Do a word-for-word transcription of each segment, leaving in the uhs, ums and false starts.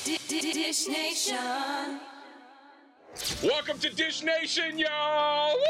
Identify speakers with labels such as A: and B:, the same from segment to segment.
A: Dish Nation.
B: Welcome to Dish Nation, y'all. Woo!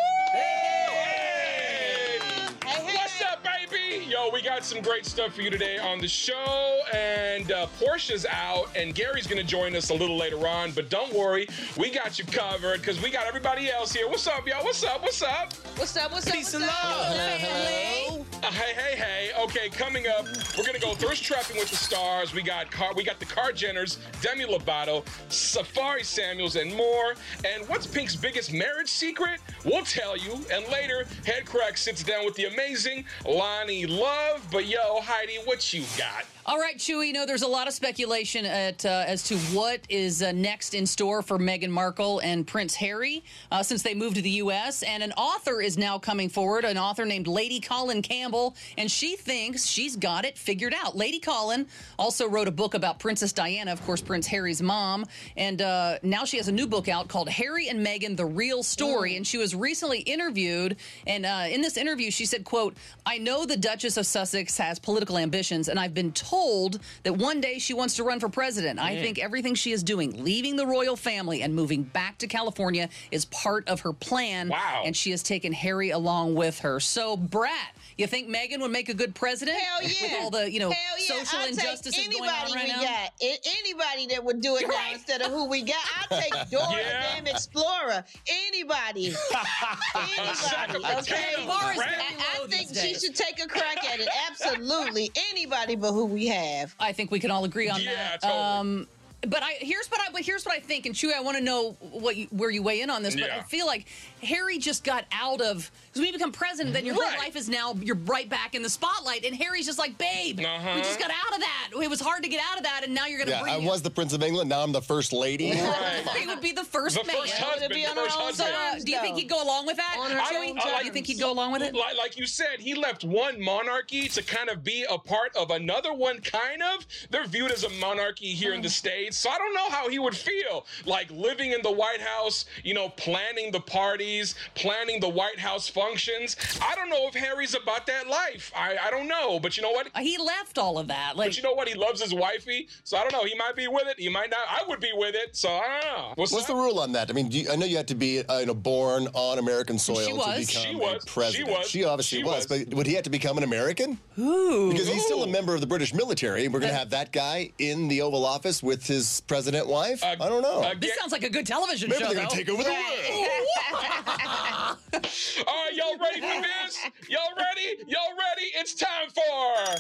B: Hey! What's up, baby? Yo, we got some great stuff for you today on the show, and uh, Portia's out, and Gary's going to join us a little later on, but don't worry, we got you covered because we got everybody else here. What's up, y'all? What's up? What's up?
C: What's up? What's up?
D: Peace
C: What's
D: and
C: up?
D: love.
C: Family.
B: Uh, hey, hey, hey. Okay, coming up, we're going to go thirst trapping with the stars. We got car, we got the Car Jenners, Demi Lovato, Safari Samuels, and more. And what's Pink's biggest marriage secret? We'll tell you. And later, Headcrack sits down with the amazing Lonnie Love. But yo, Heidi, what you got?
E: All right, Chewy, you know, there's a lot of speculation at, uh, as to what is uh, next in store for Meghan Markle and Prince Harry uh, since they moved to the U S. And an author is now coming forward, an author named Lady Colin Campbell, and she thinks she's got it figured out. Lady Colin also wrote a book about Princess Diana, of course, Prince Harry's mom. And uh, now she has a new book out called Harry and Meghan, The Real Story. Mm. And she was recently interviewed. And uh, in this interview, she said, quote, "I know the Duchess of Sussex has political ambitions, and I've been told told that one day she wants to run for president. I think everything she is doing, leaving the royal family and moving back to California, is part of her plan.
B: Wow.
E: And she has taken Harry along with her." So, Brat, you think Meghan would make a good president?
C: Hell yeah.
E: With all the, you know,
C: Hell yeah.
E: social
C: I'll
E: injustices
C: take
E: going on
C: anybody
E: right
C: we
E: now?
C: got. A- Anybody that would do it
E: You're
C: now
E: right.
C: instead of who we got. I'll take Dora,
B: Yeah.
C: damn Explorer. Anybody. Anybody. Okay.
E: The bar is
B: Right.
E: very
C: I,
E: low
C: I think
E: these
C: she
E: days.
C: should take a crack at it. Absolutely. Anybody but who we have.
E: I think we can all agree on
B: Yeah,
E: that.
B: totally.
E: Um, but I here's what I but here's what I think, and Chewy, I want to know what you, where you weigh in on this. But
B: Yeah.
E: I feel like Harry just got out of because when you become president, then your
B: Right.
E: whole life is now you're right back in the spotlight, and Harry's just like, babe,
B: Uh-huh.
E: we just got out of that. It was hard to get out of that, and now you're going to
F: Yeah,
E: bring.
F: I was the Prince of England. Now I'm the First Lady.
B: Right.
E: He would be the first
B: The
E: man.
B: first husband.
C: be
B: The
C: on her
B: first
C: own
E: So,
B: husband.
E: uh, do you think he'd go along with that?
C: On her
E: Chewy?
C: own
E: Do
C: terms.
E: you think he'd go along with it?
B: Like, like you said, he left one monarchy to kind of be a part of another one, kind of. They're viewed as a monarchy here in the States. So I don't know how he would feel, like living in the White House, you know, planning the parties, planning the White House functions. I don't know if Harry's about that life. I, I don't know. But you know what?
E: Uh, He left all of that. Like,
B: But you know what? He loves his wifey. So I don't know. He might be with it. He might not. I would be with it. So I don't know. What's,
F: What's
B: up?
F: the rule on that? I mean, do you, I know you had to be uh, you know, born on American soil
E: She
F: to
E: was.
F: become
B: She was.
F: a president.
B: She was.
F: She obviously
B: She
F: was.
B: was.
F: But would he have to become an American?
E: ooh.
F: Because he's still a
B: Ooh.
F: member of the British military. We're going to have that guy in the Oval Office with his president wife?
B: Uh,
F: I don't know.
B: uh,
E: This
B: Yeah.
E: sounds like a good television
F: Maybe
E: show,
F: they're going
E: though.
F: to take over the world.
B: All right, y'all ready for this? Y'all ready? Y'all ready? It's time for...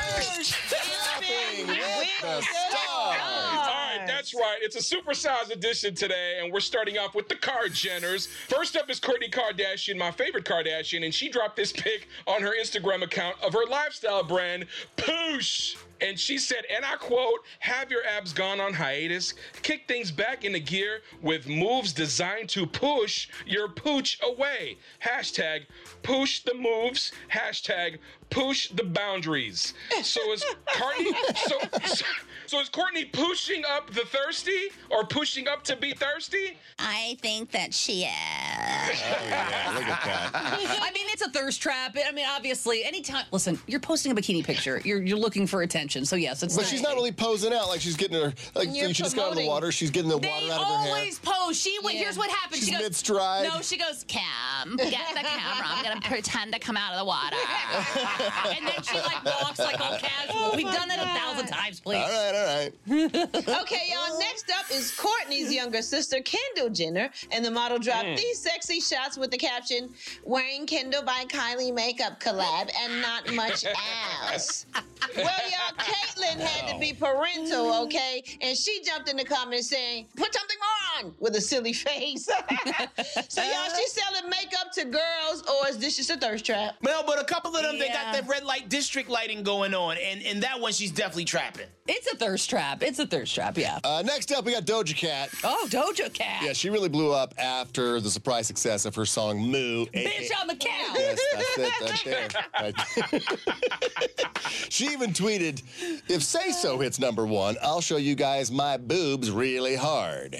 F: Trapping with the
B: All
F: stars.
B: right, that's right. It's a supersized edition today, and we're starting off with the Car Jenners. First up is Kourtney Kardashian, my favorite Kardashian, and she dropped this pic on her Instagram account of her lifestyle brand, Poosh. And she said, and I quote, "Have your abs gone on hiatus? Kick things back into gear with moves designed to push your pooch away. Hashtag push the moves. Hashtag push the boundaries." So is Kourtney, so, so, so is Kourtney pushing up the thirsty or pushing up to be thirsty?
G: I think that she is.
F: Oh, yeah, look at that.
E: I mean, it's a thirst trap. I mean, obviously, anytime. Listen, you're posting a bikini picture. You're you're looking for attention. So yes, it's.
F: But she's not really posing out like she's getting her. Like
C: You're
F: she just got out of the
C: promoting.
F: water. She's getting the
E: They
F: water out of her hair.
E: always pose. She went.
C: Yeah.
E: Here's what happened.
F: She's
E: she goes
F: mid-stride.
E: No, she goes.
G: Cam, get the camera. I'm gonna pretend to come out of the water.
E: And then she like walks like all casual. We've done it a thousand times, please.
F: All right, all right.
C: Okay, y'all. Next up is Kourtney's younger sister, Kendall Jenner, and the model dropped these sexy shots with the caption, "Wearing Kendall by Kylie makeup collab and not much else." Well, y'all, Caitlyn had to be parental, okay? And she jumped in the comments saying, "Put something more on," with a silly face. So, y'all, she's selling makeup to girls, or is this just a thirst trap?
D: Well, but a couple of them, they
E: Yeah.
D: got that red light district lighting going on, and, and that one she's definitely trapping.
E: It's a thirst trap. It's a thirst trap. Yeah.
F: Uh, next up, we got Doja Cat.
E: Oh, Doja Cat.
F: Yeah, she really blew up after the surprise success of her song "Moo."
E: Bitch, I'm a cow.
F: Yes, that's it. That's there. Right. She even tweeted, "If Say So hits number one, I'll show you guys my boobs really hard."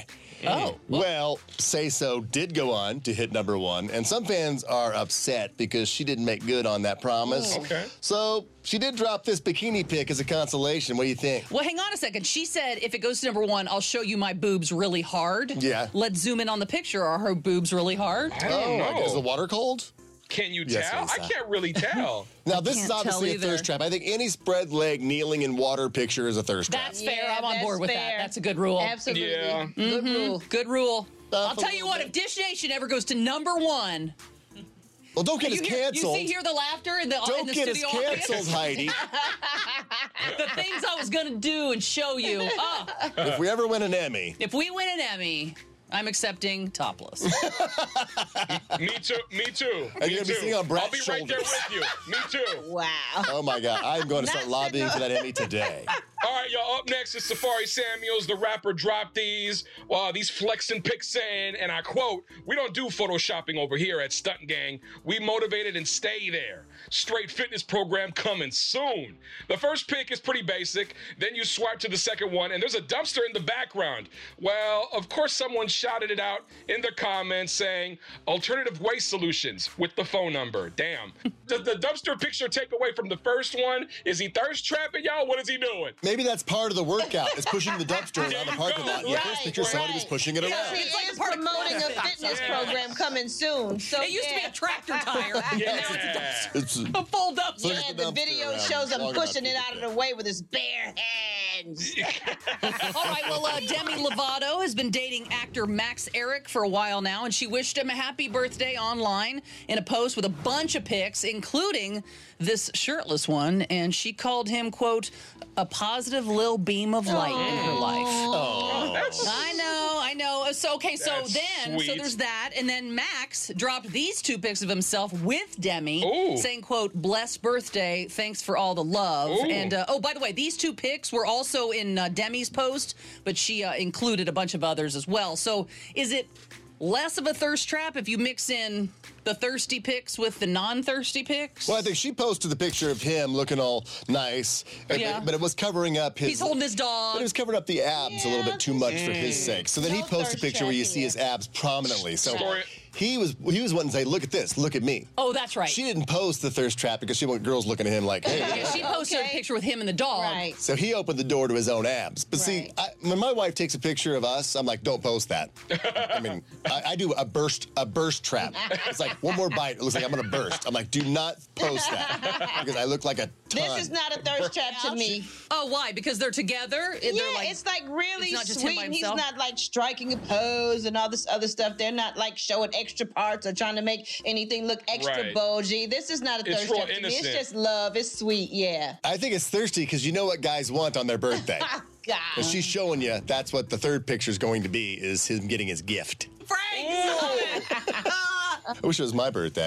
E: Oh.
F: Well, Say So did go on to hit number one, and some fans are upset because she didn't make good on that promise.
B: Okay.
F: So she did drop this bikini pic as a consolation. What do you think?
E: Well, hang on a second. She said if it goes to number one, I'll show you my boobs really hard.
F: Yeah.
E: Let's zoom in on the picture. Are her boobs really hard?
B: I don't
F: Oh,
B: know.
F: is the water cold?
B: Can you
F: Yes,
B: tell?
F: Lisa.
B: I can't really tell.
F: Now, this
E: can't
F: is obviously
E: tell
F: a thirst
E: either.
F: trap. I think any spread leg kneeling in water picture is a thirst trap.
E: That's fair.
C: Yeah,
E: I'm on
C: that's
E: board with that.
C: fair.
E: That's a good rule.
C: Absolutely.
B: Yeah.
C: Good rule.
E: Good rule.
F: Stuff
E: I'll
F: a
E: tell you
F: little
E: what,
F: bit.
E: if Dish Nation ever goes to number one,
F: Well, don't get
E: you,
F: us
E: hear, you
F: canceled.
E: see here the laughter in the, in
F: Don't
E: the
F: get us
E: studio audience?
F: canceled, Heidi.
E: The things I was going to do and show you. Oh,
F: If we ever win an Emmy,
E: if we win an Emmy, I'm accepting topless.
B: Me too. Me too.
F: And
B: Me
F: you're gonna be
B: too.
F: sitting on Brad's
B: I'll be right there
F: shoulders.
B: with you. Me too.
C: Wow.
F: oh my God, I'm going to start
C: Not
F: lobbying
C: sitting
F: for that Emmy today.
B: All right, y'all. Up next is Safari Samuels. The rapper dropped these, uh, these flexing pics saying, and I quote, "We don't do photoshopping over here at Stunt Gang. We motivated and stay there. Straight fitness program coming soon." The first pic is pretty basic. Then you swipe to the second one, and there's a dumpster in the background. Well, of course, someone shouted it out in the comments saying, "Alternative waste solutions" with the phone number. Damn. Does the dumpster picture take away from the first one? Is he thirst trapping y'all? What is he doing?
F: Maybe that's part of the workout, is pushing the dumpster around the parking lot. Yeah,
C: Right,
F: first picture, somebody
C: right.
F: was pushing it
C: He
F: around.
E: It's like a
C: is
E: part of
C: promoting a
E: CrossFit.
C: fitness
B: Yeah.
C: program coming soon. So
E: It used to be
C: yeah.
E: a tractor tire. And now it's a dumpster.
F: It's,
E: A full dumpster.
F: Push
C: Yeah,
F: the
C: the
F: dumpster
C: video
F: around
C: shows him
F: long enough
C: pushing
F: to
C: it
F: get
C: out of
F: there.
C: the way with his bare hands.
E: All right, well, uh, Demi Lovato has been dating actor Max Eric for a while now, and she wished him a happy birthday online in a post with a bunch of pics, including this shirtless one, and she called him, quote, a positive little beam of light in her life.
F: oh.
B: That's
E: I know, I know. So, okay, so
B: That's
E: then, so
B: sweet.
E: there's that, and then Max dropped these two pics of himself with Demi,
B: Ooh.
E: saying, quote, blessed birthday, thanks for all the love.
B: Ooh.
E: And, uh, oh, by the way, these two pics were also in uh, Demi's post, but she uh, included a bunch of others as well. So is it less of a thirst trap if you mix in the thirsty pics with the non-thirsty pics?
F: Well, I think she posted the picture of him looking all nice, but-
E: Yeah.
F: but it was covering up his.
E: He's holding his dog.
F: But it was covering up the abs a little bit too much for his sake. So then he
C: No
F: posted a
C: thirst
F: picture where you
C: trap
F: see his
C: here.
F: abs prominently. So
B: Story-
F: he was he was wanting to say, "Look at this, look at me."
E: Oh, that's right.
F: She didn't post the thirst trap because she wanted girls looking at him like, "Hey."
E: Yeah, she posted
C: Okay.
E: a picture with him and the dog.
C: Right.
F: So he opened the door to his own abs. But see,
C: Right.
F: I, when my wife takes a picture of us, I'm like, don't post that. I mean, I, I do a burst a burst trap. It's like one more bite. It looks like I'm going to burst. I'm like, do not post that because I look like a ton.
C: This is not a thirst trap to me.
E: Oh, why? Because they're together? They're
C: Yeah,
E: like,
C: it's like really
E: it's not just him
C: sweet.
E: by
C: And he's
E: himself?
C: not like striking a pose and all this other stuff. They're not like showing extra parts or trying to make anything look extra
B: Right.
C: bulgy. This is not a
B: It's
C: thirst
B: real
C: trap to me. It's
B: innocent.
C: just love. It's sweet. Yeah.
F: I think it's thirsty because you know what guys want on their birthday.
C: God.
F: And she's showing you that's what the third picture is going to be is him getting his gift.
E: Frank, stop it.
F: I wish it was my birthday.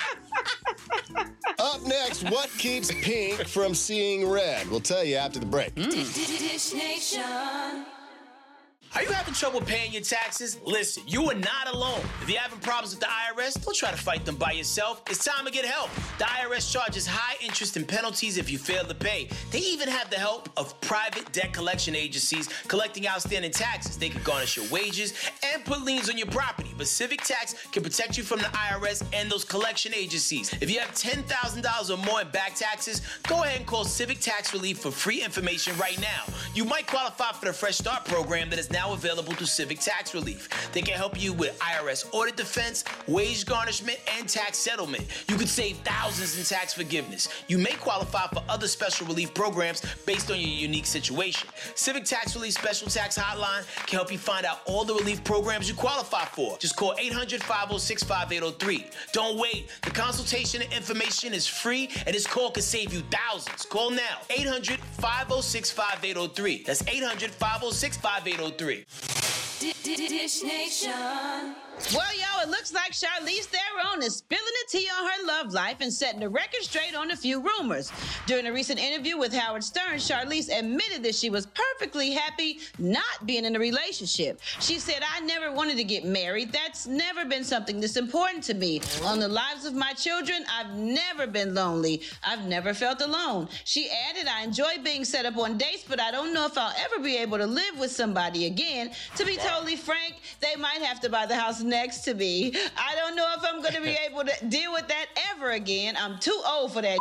F: Up next, what keeps Pink from seeing red? We'll tell you after the break.
A: Dish Nation.
D: Are you having trouble paying your taxes? Listen, you are not alone. If you're having problems with the I R S, don't try to fight them by yourself. It's time to get help. The I R S charges high interest and penalties if you fail to pay. They even have the help of private debt collection agencies collecting outstanding taxes. They can garnish your wages and put liens on your property. But Civic Tax can protect you from the I R S and those collection agencies. If you have ten thousand dollars or more in back taxes, go ahead and call Civic Tax Relief for free information right now. You might qualify for the Fresh Start program that is now available through Civic Tax Relief. They can help you with I R S audit defense, wage garnishment, and tax settlement. You could save thousands in tax forgiveness. You may qualify for other special relief programs based on your unique situation. Civic Tax Relief Special Tax Hotline can help you find out all the relief programs you qualify for. Just call eight hundred, five oh six, five eight oh three. Don't wait. The consultation and information is free, and this call could save you thousands. Call now. eight hundred, five oh six, five eight oh three. That's eight hundred, five oh six, five eight oh three.
A: Dish Nation.
C: Well, yo, it looks like Charlize Theron is spilling the tea on her love life and setting the record straight on a few rumors. During a recent interview with Howard Stern, Charlize admitted that she was perfectly happy not being in a relationship. She said, I never wanted to get married. That's never been something that's important to me. On the lives of my children, I've never been lonely. I've never felt alone. She added, I enjoy being set up on dates, but I don't know if I'll ever be able to live with somebody again. To be totally frank, they might have to buy the house next to me. I don't know if I'm going to be able to deal with that ever again. I'm too old for that.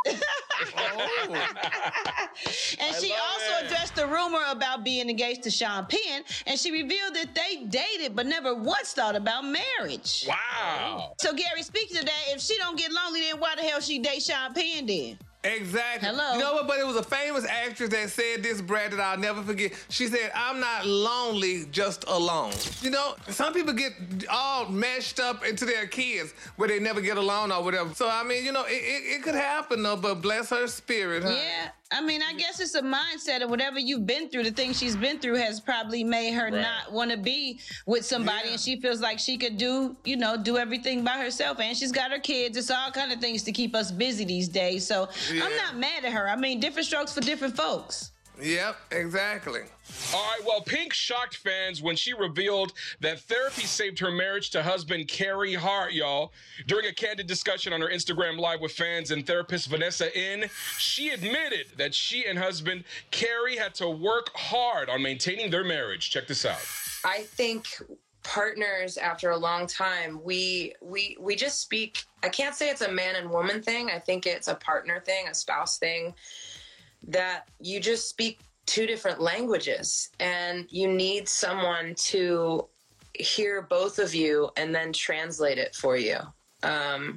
C: oh. And she also it. addressed the rumor about being engaged to Sean Penn, and she revealed that they dated but never once thought about marriage.
B: Wow.
C: So Gary, speaking of that, if she don't get lonely, then why the hell she date Sean Penn then?
H: Exactly.
C: Hello.
H: You know what? But it was a famous actress that said this, Brad, that I'll never forget. She said, I'm not lonely, just alone. You know, some people get all meshed up into their kids where they never get along or whatever. So, I mean, you know, it, it, it could happen, though, but bless her spirit, huh?
C: Yeah. I mean, I guess it's a mindset of whatever you've been through. The things she's been through has probably made her right. not want to be with somebody, yeah. and she feels like she could do, you know, do everything by herself. And she's got her kids. It's all kind of things to keep us busy these days. So yeah. I'm not mad at her. I mean, different strokes for different folks.
H: Yep, exactly.
B: All right, well, Pink shocked fans when she revealed that therapy saved her marriage to husband Carey Hart, y'all. During a candid discussion on her Instagram Live with fans and therapist Vanessa In, she admitted that she and husband Carey had to work hard on maintaining their marriage. Check this out.
I: I think partners, after a long time, we we we just speak. I can't say it's a man and woman thing. I think it's a partner thing, a spouse thing, that you just speak two different languages, and you need someone to hear both of you and then translate it for you. Um,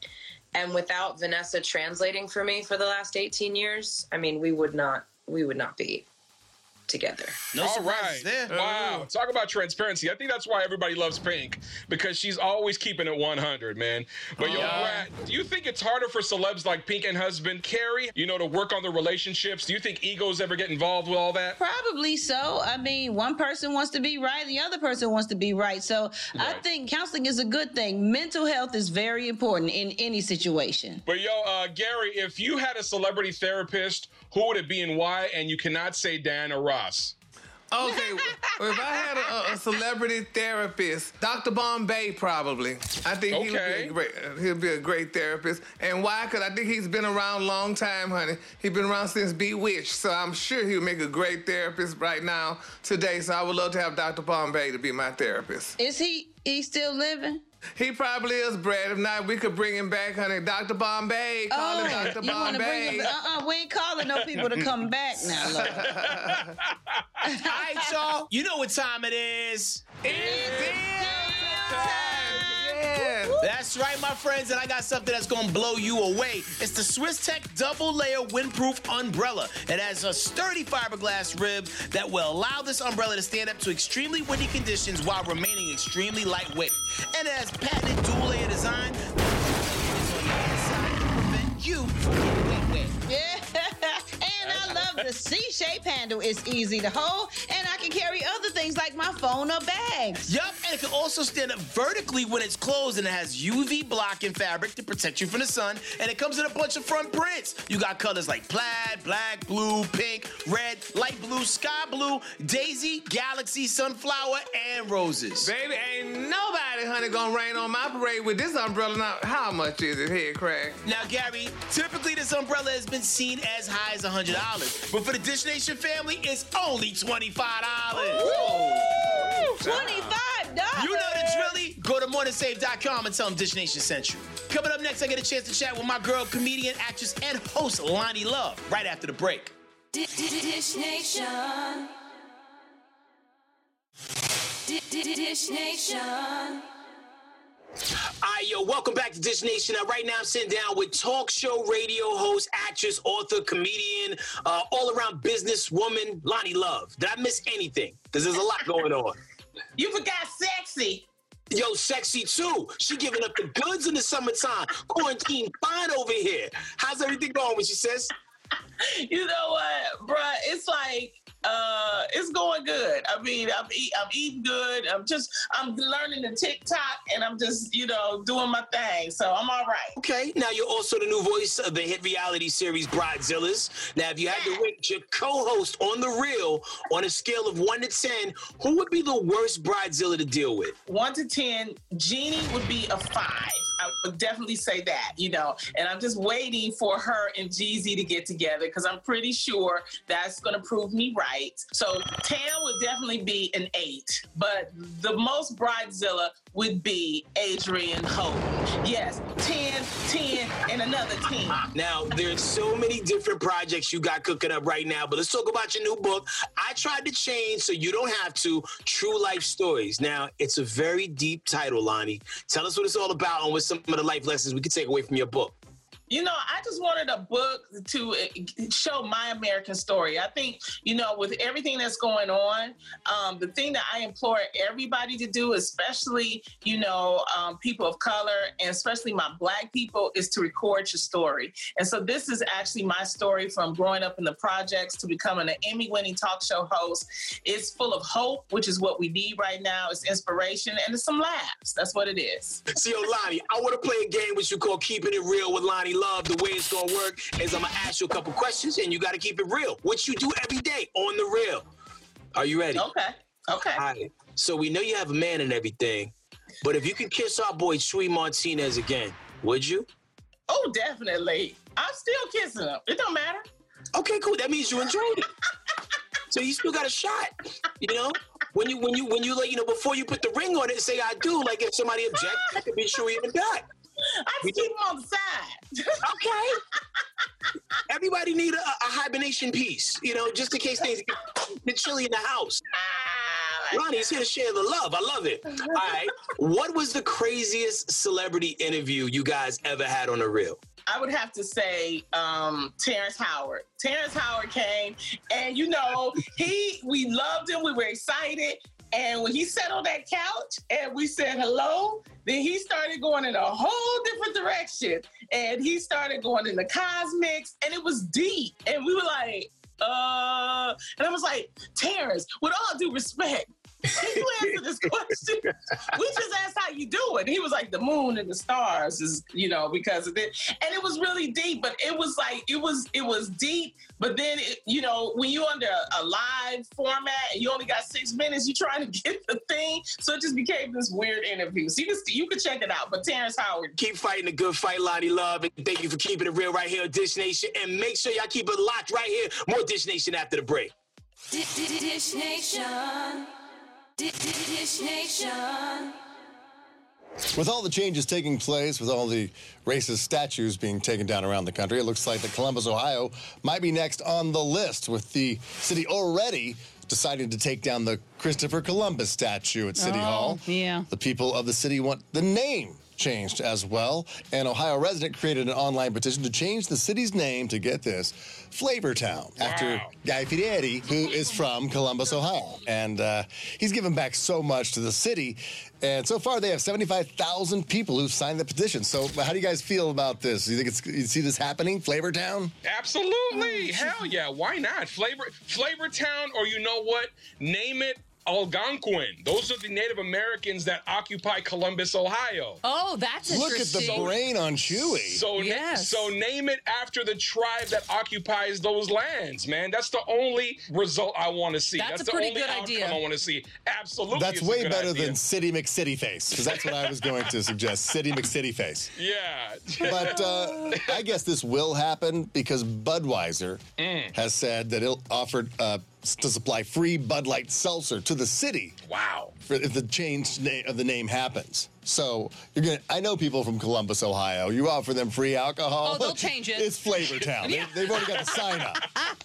I: and without Vanessa translating for me for the last eighteen years, I mean, we would not, we would not be together.
D: No
B: All
D: surprises
B: right.
D: there.
B: Wow. Talk about transparency. I think that's why everybody loves Pink, because she's always keeping it one hundred, man. But yo, Brad, do you think it's harder for celebs like Pink and husband Carey, you know, to work on their relationships? Do you think egos ever get involved with all that?
C: Probably so. I mean, one person wants to be right, the other person wants to be right. So
B: right.
C: I think counseling is a good thing. Mental health is very important in any situation.
B: But yo, uh, Gary, if you had a celebrity therapist, who would it be and why? And you cannot say Dan or Ross.
H: Okay, well, if I had a, a celebrity therapist, Doctor Bombay probably. I think he would be a great, he'll be a great therapist. And why? Because I think he's been around a long time, honey. He's been around since Bewitched, so I'm sure he'll make a great therapist right now, today. So I would love to have Doctor Bombay to be my therapist.
C: Is he, he still living?
H: He probably is, Brad. If not, we could bring him back, honey. Doctor Bombay. Call
C: oh,
H: him Doctor
C: you want to bring
H: Bombay.
C: him? Uh-uh, we ain't calling no people to come back now, Lord.
D: All right, y'all. You know what time it is.
H: It's time. Yeah.
D: That's right, my friends, and I got something that's gonna blow you away. It's the Swiss Tech Double Layer Windproof Umbrella. It has a sturdy fiberglass rib that will allow this umbrella to stand up to extremely windy conditions while remaining extremely lightweight. And it has patented dual layer design that on the inside to prevent you from getting wet wet.
C: Yeah. And I love the C-shaped handle. It's easy to hold, and I can carry other things like my phone or bags.
D: Yup, and it can also stand up vertically when it's closed, and it has U V blocking fabric to protect you from the sun, and it comes in a bunch of front prints. You got colors like plaid, black, blue, pink, red, light blue, sky blue, daisy, galaxy, sunflower, and roses.
H: Baby, ain't nobody, honey, gonna rain on my parade with this umbrella. Now, how much is it, head crack?
D: Now, Gary, typically this umbrella has been seen as high as one hundred dollars, but for the Dish Nation family, it's only twenty-five dollars.
C: twenty-five dollars?
D: You know the drilly. Go to morning save dot com and tell them Dish Nation sent you. Coming up next, I get a chance to chat with my girl, comedian, actress, and host, Lonnie Love, right after the break.
A: Dish Nation. Dish Nation.
D: All right, yo, welcome back to Dish Nation. Now, right now, I'm sitting down with talk show radio host, actress, author, comedian, uh, all-around businesswoman, Lonnie Love. Did I miss anything? Because there's a lot going on.
J: You forgot sexy.
D: Yo, sexy, too. She giving up the goods in the summertime. Quarantine fine over here. How's everything going with you, sis?
J: You know what, bruh? It's like, uh, it's going good. good. I mean, I'm eat, I'm eating good. I'm just I'm learning the TikTok, and I'm just you know doing my thing. So I'm all right.
D: Okay. Now you're also the new voice of the hit reality series Bridezillas. Now, if you had to rate your co-host on The Real on a scale of one to ten, who would be the worst bridezilla to deal with?
J: One to ten, Jeannie would be a five. I would definitely say that, you know, and I'm just waiting for her and Jeezy to get together because I'm pretty sure that's going to prove me right. So Tam would definitely be an eight, but the most bridezilla would be Adrienne Hope. Yes, ten, ten, and another ten.
D: Now, there's so many different projects you got cooking up right now, but let's talk about your new book. I tried to change so you don't have to. True Life Stories. Now, it's a very deep title, Lonnie. Tell us what it's all about and what some of the life lessons we can take away from your book.
J: You know, I just wanted a book to show my American story. I think, you know, with everything that's going on, um, the thing that I implore everybody to do, especially, you know, um, people of color and especially my Black people, is to record your story. And so this is actually my story from growing up in the projects to becoming an Emmy-winning talk show host. It's full of hope, which is what we need right now. It's inspiration and it's some laughs. That's what it is.
D: See, yo, Lonnie, I want to play a game which you call Keeping It Real with Lonnie Love. The way it's going to work is I'm going to ask you a couple questions, and you got to keep it real, which you do every day on The Real. Are you ready?
J: Okay. Okay.
D: All right. So we know you have a man and everything, but if you could kiss our boy Chuy Martinez again, would you?
J: Oh, definitely. I'm still kissing him. It don't matter.
D: Okay, cool. That means you enjoyed it. So you still got a shot, you know? When you, when you, when you, like, you know, before you put the ring on it and say, I do, like, if somebody objects, that could be Chuy in the back.
J: I just keep him on the side.
D: Okay. Everybody need a, a hibernation piece, you know, just in case things get chilly in the house. Lonnie's here to share the love. I love it. All right. What was the craziest celebrity interview you guys ever had on The Real?
J: I would have to say um, Terrence Howard. Terrence Howard came, and, you know, he we loved him. We were excited. And when he sat on that couch and we said hello, then he started going in a whole different direction. And he started going in the cosmics, and it was deep. And we were like, uh, and I was like, Terrence, with all due respect, can you answer this question? We just asked how you doing. He was like, the moon and the stars is, you know, because of it. And it was really deep, but it was like, it was, it was deep. But then, it, you know, when you're under a, a live format and you only got six minutes, you're trying to get the thing. So it just became this weird interview. So you can, you can check it out. But Terrence Howard.
D: Keep fighting a good fight, Lonnie Love. And thank you for keeping it real right here on Dish Nation. And make sure y'all keep it locked right here. More Dish Nation after the break.
A: Dish Nation. Dish Nation.
F: With all the changes taking place, with all the racist statues being taken down around the country, it looks like that Columbus, Ohio might be next on the list, with the city already deciding to take down the Christopher Columbus statue at City
E: oh,
F: Hall.
E: Yeah.
F: The people of the city want the name changed as well. An Ohio resident created an online petition to change the city's name to, get this, Flavortown, wow. after Guy Fieri, who is from Columbus, Ohio. And uh, he's given back so much to the city. And so far, they have seventy-five thousand people who've signed the petition. So how do you guys feel about this? You think it's, you see this happening, Flavortown?
B: Absolutely. Hell yeah. Why not? Flavor, Flavortown, or you know what? Name it Algonquin. Those are the Native Americans that occupy Columbus, Ohio.
E: Oh, that's interesting.
F: Look at the brain on Chewy.
B: So,
E: yes.
B: so name it after the tribe that occupies those lands, man. That's the only result I want to see.
E: That's,
B: that's
E: a
B: the
E: pretty
B: only
E: good
B: outcome
E: idea.
B: I want to see. Absolutely.
F: That's way better
B: idea.
F: than City McCity Face, because that's what I was going to suggest. City McCity Face.
B: Yeah.
F: But uh, I guess this will happen because Budweiser mm. has said that it'll offer uh, to supply free Bud Light seltzer to the city.
B: Wow.
F: For, if the change na- of the name happens. So you're gonna. I know people from Columbus, Ohio. You offer them free alcohol.
E: Oh, they'll change it.
F: It's Flavortown.
E: Yeah.
F: they, they've already got the sign up.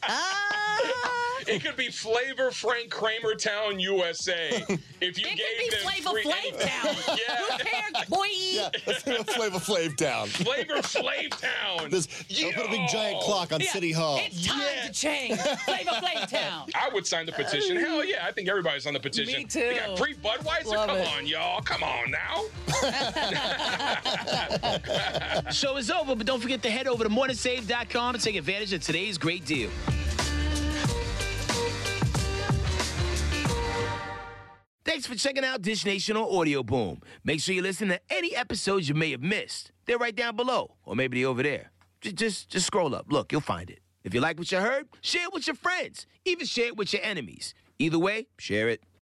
B: It could be Flavor Frank Kramer Town, U S A. If you
E: it
B: gave them
E: could be Flavor
B: free
E: Flav Town.
B: yeah.
E: Who cares, boy?
F: Yeah, let's do a Flavor Flav Town.
B: Flavor Flav Town.
F: This, they'll put a big giant clock on
E: Yeah,
F: City Hall.
E: It's time
B: Yeah.
E: to change. Flavor Flav Town.
B: I would sign the petition. Hell yeah, I think everybody's on the petition.
E: Me too.
B: They got free Budweiser.
E: Love
B: Come
E: it.
B: on, y'all. Come on now.
D: Show is over, but don't forget to head over to morning save dot com to take advantage of today's great deal.
K: Thanks for checking out Dish Nation on Audio Boom. Make sure you listen to any episodes you may have missed. They're right down below, or maybe they're over there. Just, just, just scroll up. Look, you'll find it. If you like what you heard, share it with your friends. Even share it with your enemies. Either way, share it.